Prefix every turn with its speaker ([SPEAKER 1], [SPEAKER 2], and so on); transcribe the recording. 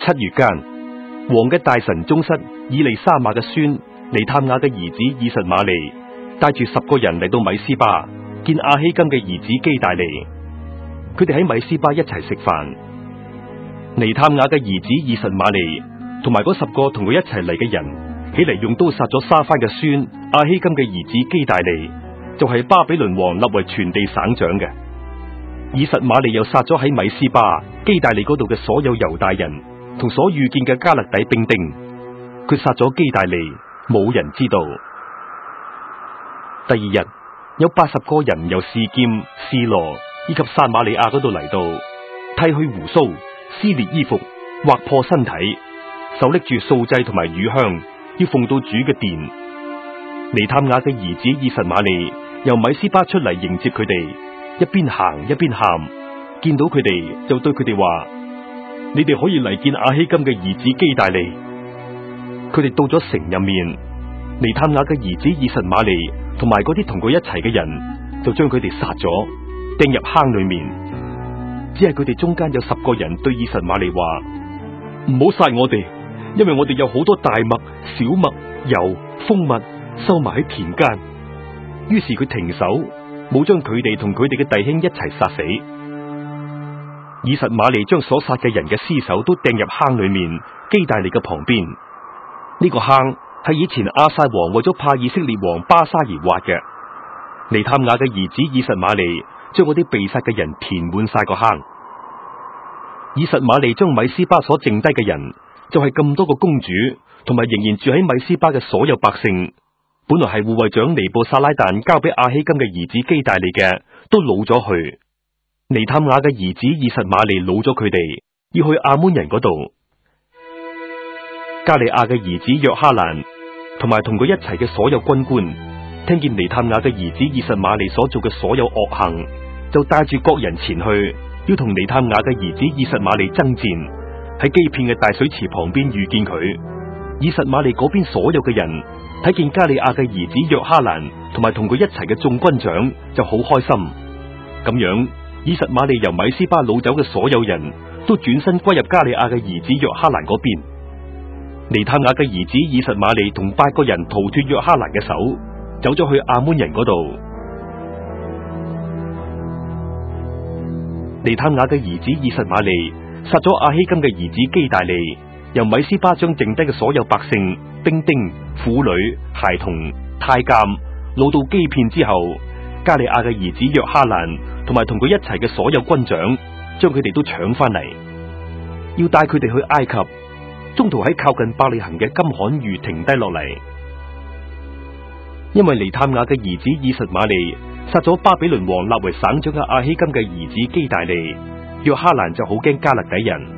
[SPEAKER 1] 7月間，王嘅大臣宗室以利沙瑪嘅孫尼探雅嘅兒子以實瑪利帶住10個人嚟到米斯巴見亞希金嘅兒子基大利，佢哋喺米斯巴一齊食飯。尼探雅嘅兒子以實瑪利同埋嗰10個同佢一齊嚟嘅人起嚟用刀殺咗沙番嘅孫亞希金嘅兒子基大利，就係巴比倫王立為全地省長嘅。以實瑪利又殺咗喺米斯巴基大利嗰度嘅所有猶大人同所遇見嘅加勒底兵丁，佢殺咗基大利，冇人知道。第二日，有80個人由示劍、示羅以及撒瑪利亞嗰度嚟到，剃去鬍鬚，撕裂衣服，劃破身體，手拎住素祭同埋乳香，要奉到主嘅殿。尼探雅嘅兒子以實瑪利由米斯巴出嚟迎接佢哋，一邊行一邊喊，見到佢哋就對佢哋話：你哋可以嚟見亞希金嘅兒子基大利。佢哋到咗城入面，尼探雅嘅兒子以實瑪利同埋嗰啲同佢一齊嘅人，就將佢哋殺咗，掟入坑裏面。只係佢哋中間有10個人對以實瑪利話：唔好殺我哋，因為我哋有好多大麥、小麥、油、蜂蜜收埋喺田間。於是佢停手，冇將佢哋同佢哋嘅弟兄一齊殺死。以實瑪利將所殺嘅人嘅屍首都掟入坑裏面，基大利嘅旁邊。呢個坑係以前亞撒王為咗怕以色列王巴沙而挖嘅。尼探雅嘅兒子以實瑪利將嗰啲被殺嘅人填滿晒個坑。以實瑪利將米斯巴所剩低嘅人，就係咁多個公主同埋仍然住喺米斯巴嘅所有百姓，本來係護衛長尼布撒拉旦交俾亞希金嘅兒子基大利嘅，都老咗去。尼探雅嘅兒子以實瑪利老咗佢哋，要去亞捫人嗰度。加利亞嘅兒子約哈蘭同埋同佢一齊嘅所有軍官，聽見尼探雅嘅兒子以實瑪利所做嘅所有惡行，就帶住各人前去，要同尼探雅嘅兒子以實瑪利爭戰。喺基遍嘅大水池旁邊遇見佢。以實瑪利嗰邊所有嘅人睇見加利亞嘅兒子約哈蘭同埋同佢一齊嘅眾軍長，就好開心。咁樣，以實瑪利由米斯巴擄走嘅所有人都轉身歸入加利亞嘅兒子約哈蘭嗰邊。尼探雅嘅兒子以實瑪利同8個人逃脫約哈蘭嘅手，走咗去亞捫人嗰度。尼探雅嘅兒子以實瑪利殺咗亞希金嘅兒子基大利，由米斯巴將剩低嘅所有百姓、兵丁、婦女、孩童、太監擄到基遍之後，加利亞嘅兒子約哈蘭同埋同佢一齊嘅所有軍長，將佢哋都搶翻嚟，要帶佢哋去埃及。中途喺靠近伯利恆嘅金罕寓停低落嚟，因為尼探雅嘅兒子以實瑪利殺咗巴比倫王立為省長嘅亞希金嘅兒子基大利，約哈蘭就好驚加勒底人。